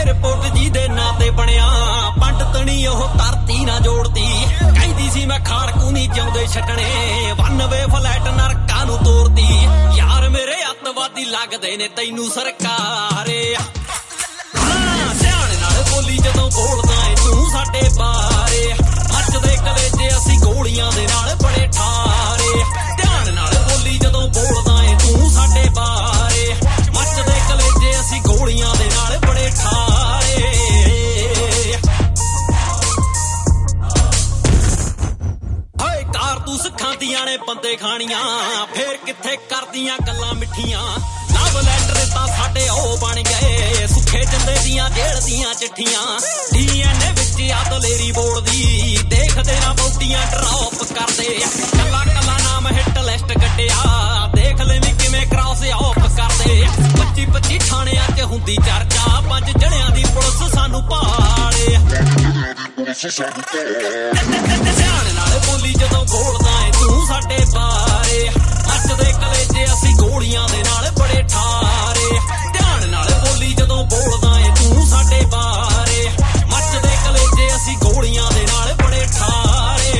airport जी दे नां ते बनिया पंडतनी ओह धरती ना जोड़ती कहंदी सी मैं खाड़कू नहीं जिउंदे छड्डणे 92 फ्लैट नरकां नूं तोड़दी यार मेरे अतवादी लगदे ने तैनूं सरकार सियाणे नाल बोली जदों बोलदा ऐ तूं साडे बारे मचदे कलेजे असीं गोलियां दे नाल बड़े ठारे ध्यान नाल बोली जदों बोलदा ऐ तूं साडे बारे मचदे कलेजे असीं गोलियां दे नाल बड़े ठारे हाय कारतूस खांदियां ने बंदे खानियां फेर कित्थे करदियां गल्लां मिठियां लव लैटर तां साडे ओ बन गए सुखे जंदे दियां जेल दियां चिट्ठियां डीएनए विच आ दलेरी बोलदी देखदे ना बौटियां ड्रॉप करदे कला कला नाम हिट लिस्ट कड्डिया देख लेवीं किवें क्रॉस ऑफ करदे 25 थाणियां च हुंदी चर्चा 5 जणियां दी पुलिस सानू भाड़े सियाणे नाल बोली जदों बोलदा ऐ तूं साडे बारे मचदे कलेजे असीं गोलियां दे नाल बड़े ठारे ध्यान नाल बोली जदों बोलदा ऐ तूं साडे बारे मचदे कलेजे असीं गोलियां दे नाल बड़े ठारे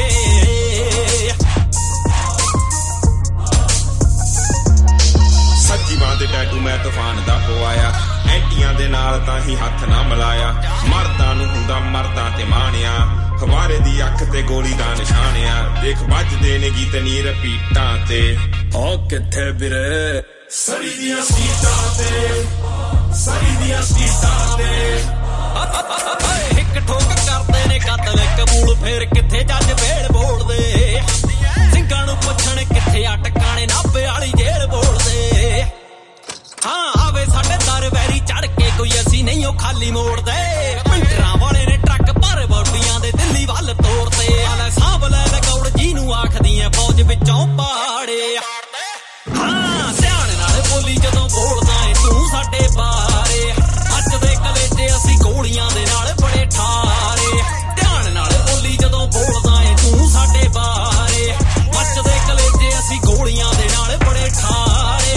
सच्ची बात दे टैटू मैं तूफान दा पवाया एंटियां दे नाल तां ही हत्थ ना मिलाया मर्दां नूं हुंदा मर्दां ते माणिया खवारे दी अख ते गोली दा निशानिया देख ਵੱਜਦੇ ने गीत नी रपीटां ते ओ कित्थे ਵੀਰੇ सरी दियां सीटां ते सरी दियां सीटां ते ਇੱਕ ਠੋਕ ਕਰਦੇ ਨੇ ਕਤਲ ਕਬੂਲ ਫੇਰ ਕਿੱਥੇ ਜੱਜ ਵੇੜ ਬੋਲਦੇ ਸਿੰਘਾਂ ਨੂੰ ਪੁੱਛਣ ਕਿੱਥੇ ਆ ਟਿਕਾਣੇ ਨਾਭੇ ਵਾਲੀ ਜੇਲ੍ਹ ਬੋਲਦੇ ਹਾਂ ਆਵੇ ਸਾਡੇ ਦਰ ਵੈਰੀ ਚੜ ਕੇ ਕੋਈ ਅਸੀਂ ਨਹੀਂ ਉਹ ਖਾਲੀ ਮੋੜਦੇ ਪਿੰਡਰਾਂ ਵਾਲੇ ਨੇ ਟਰੱਕ ਭਰ ਬੌਡੀਆਂ ਦੇ ਦਿੱਲੀ ਵੱਲ ਤੋੜਦੇ ਆਲੇ ਸਾਂਭ ਲੈ ਲਗੌੜ ਜੀ ਨੂੰ ਆਖਦੀ ਐ ਫੌਜ ਵਿੱਚੋਂ ਪਾੜੇ ਹਾਂ ਸਿਆਣੇ ਨਾਲ ਬੋਲੀ ਜਦੋਂ ਬੋਲਦਾ ਏ ਤੂੰ ਸਾਡੇ ਬਾਰੇ ਮੱਚਦੇ ਕਲੇਜੇ ਅਸੀਂ ਗੋਲੀਆਂ ਦੇ ਨਾਲ ਬੜੇ ਠਾਰੇ ਧਿਆਨ ਨਾਲ ਬੋਲੀ ਜਦੋਂ ਬੋਲਦਾ ਏ ਤੂੰ ਸਾਡੇ ਬਾਰੇ ਮੱਚਦੇ ਕਲੇਜੇ ਅਸੀਂ ਗੋਲੀਆਂ ਦੇ ਨਾਲ ਬੜੇ ਠਾਰੇ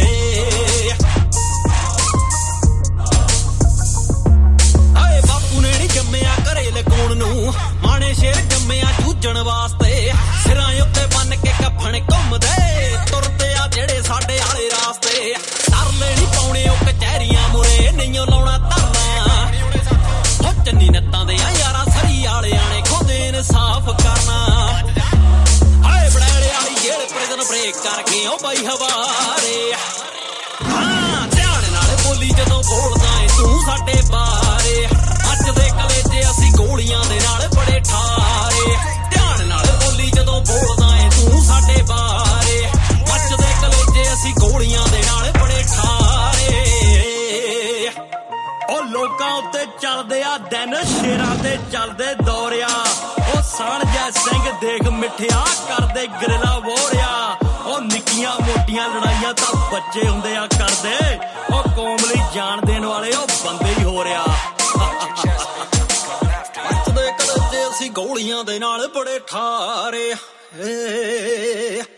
ਆਏ ਬਾਪੂ ਨੇ ਨੀ ਜੰਮਿਆ ਘਰੇ ਲਗਾਉਣ ਨੂੰ ਮਾਣੇ ਸ਼ੇਰ ਜੰਮਿਆ ਜੂਝਣ ਵਾਸਤੇ ਸਿਰਾਂ ਉੱਤੇ ਬੰਨ ਕੇ ਕੱਫਣ ਘੁੰਮਦੇ ਤੁਰਦੇ ਆ ਜਿਹੜੇ ਸਾਡੇ ਆਲੇ ਰਾਸਤੇ ਤਰਲੇ ਨੀ ਪਾਉਣੇ ਉਹ ਕਚਹਿਰੀਆਂ ਮੁਰੇ ਨਹੀਂ ਲਾਉਣਾ ਧਰਨਾ ਹੋ ਚੰਨੀ ਨੱਤਾਂ ਦੇ ਆ ਯਾਰਾਂ ਸਰੀ ਵਾਲਿਆਂ ਨੇ ਖੁਦ ਇਨਸਾਫ ਕਰਨਾ ਹਾਏ ਬੜੇੜੇ ਵਾਲੀ ਜੇਲ੍ਹ ਪ੍ਰਿਜ਼ਨ ਬ੍ਰੇਕ ਕਰਕੇ ਉਹ ਬਾਈ ਹਵਾਰੇ ਹਾਂ ਧਿਆਨ ਨਾਲ ਬੋਲੀ ਜਦੋਂ ਬੋਲਦਾ ਏ ਤੂੰ ਸਾਡੇ ਬਾਰੇ ਮੱਚਦੇ ਕਲੇਜੇ ਅਸੀਂ ਗੋਲੀਆਂ ਦੇ ਨਾਲ ਬੜੇ ਠਾਰੇ ਧਿਆਨ ਨਾਲ ਬੋਲੀ ਜਦੋਂ ਬੋਲਦਾ ਏ ਤੂੰ ਸਾਡੇ ਬਾਰੇ ਮੱਚਦੇ ਕਲੇਜੇ ਅਸੀਂ ਗੋਲੀਆਂ ਦੇ ਨਾਲ ਬੜੇ ਠਾਰੇ ਉਹ ਲੋਕਾਂ ਉੱਤੇ ਚੱਲਦੇ ਆ ਦਿਨ ਸ਼ੇਰਾਂ ਤੇ ਚੱਲਦੇ ਦੌਰਿਆ ਉਹ ਸਾਣ ਜੈ ਸਿੰਘ ਦੇਖ ਮਿੱਠਿਆ ਕਰਦੇ ਗਰਿਲਾ ਵੋਰਿਆ ਉਹ ਨਿੱਕੀਆਂ ਮੋਟੀਆਂ ਲੜਾਈਆਂ ਤਾਂ ਬੱਚੇ ਹੁੰਦੇ ਆ ਕਰਦੇ ਉਹ ਕੌਮ ਲਈ ਜਾਨ ਦੇਣ ਵਾਲੇ ਉਹ ਬੰਦੇ ਹੀ ਹੋ ਰਿਆ ਮੱਚਦੇ ਕਲੇਜੇ ਅਸੀਂ ਗੋਲੀਆਂ ਦੇ ਨਾਲ ਬੜੇ ਠਾਰੇ